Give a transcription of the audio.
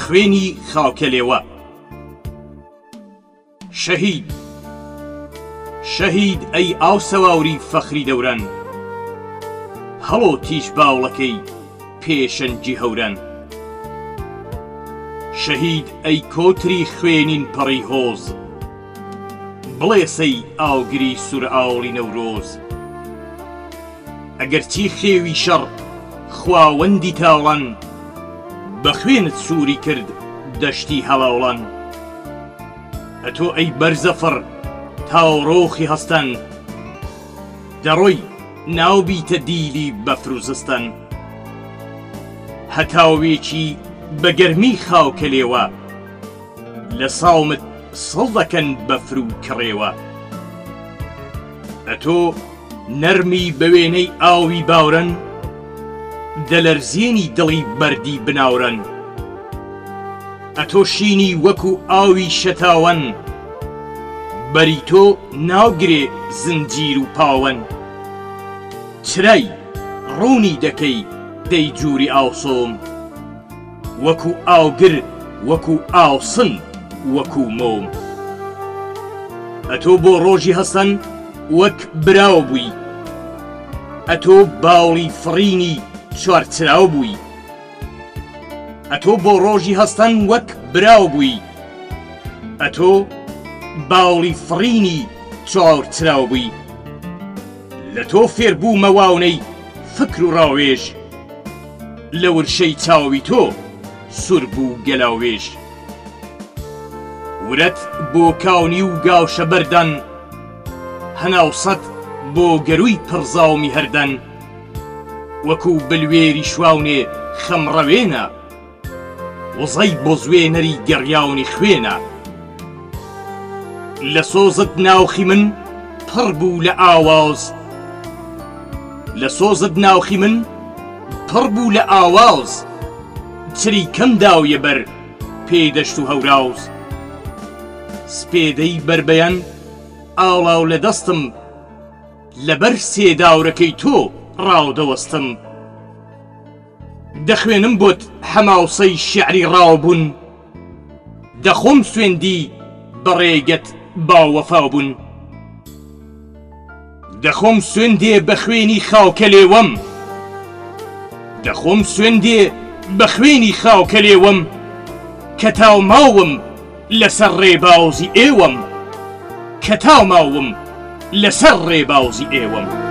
خوێنی خاوکەلێوە. شەهید شەهید ئەی ئاو سەواوری فەخری دەوران، هەڵۆ تیژ باوڵەکەی پێشەنجی هەوران. شەهید ئەی کۆتری خوێنین پەڕی هۆز، بڵێسەی ئاوگری سوور ئاوڵی نەورۆز. ئەگەرچی خێوی شەڕ خواوەندی تاوڵان، بە خوێنت سووری کرد دەشتی هەڵاوڵان. ئەتۆ ئەی بەرزەفڕ تاوڕۆخی هەستان، دەڕۆی ناوبیتە دیلی بەفر و زستان. هەتاوێکی بە گەرمی خاوکەلێوە، لە ساومت سڵ دەکەن بەفر و کڕێوە. ئەتۆ نەرمی بە وێنەی ئاوی باورن، دەلەرزێنی دڵی بەردی بناورن. ئەتۆ شینی وەکو ئاوی شەتاوەن، بەری تۆ ناوگرێ زنجیر و پاوەن. چرای ڕوونی دەکەی دەی جووری ئاوسۆم، وەکو ئاوگر وەکو ئاوسن وەکو مۆم. ئەتۆ بۆ ڕۆژی هەستن وەک براو بووی، ئەتۆ باوڵی فڕینی چوارچراو بووی. ئەتۆ بۆ ڕۆژی هەستن وەک براو بووی، ئەتۆ باوڵی فڕینی چوارچراو بووی. لە تۆ فێربوو مەواونەی فکر و ڕاوێژ، لە ورشەی چاوی تۆ سوور بوو گەلاوێژ. ورەت بۆ کاونی و گاوشە بەردەن، هەناوسەد بۆ گەروی پڕزاومی هەردەن. وەکو بلوێری شواونێ خەمڕەوێنە، وزەی بۆ زوێنەری گەڕیاونی خوێنە. لە سۆزت ناوخی من پڕ بوو لە ئاواز، لە سۆزت ناوخی من پڕ بوو لە ئاواز. چری کەم داویە بەر پێدەشت و هەوراوز. سپێدەی بربەیەن ئاڵاو لە دەستم، لەبەر سێداورەکەی تۆ ڕاودەوەستم. دەخوێنم بۆت هەماوسەی شیعری ڕاوبوون، دەخۆم سوێندی بەڕێگەت باوەفاو بوون. دەخۆم سوێندێ بە خوێنی خاوکەلێوەم، دەخۆم سوێندێ بە خوێنی خاوکەلێوەم. کە تاو ماوم لەسەر ڕێباوزی ئێوەم، کە تاو ماوم لەسەر ڕێباوزی ئێوەم.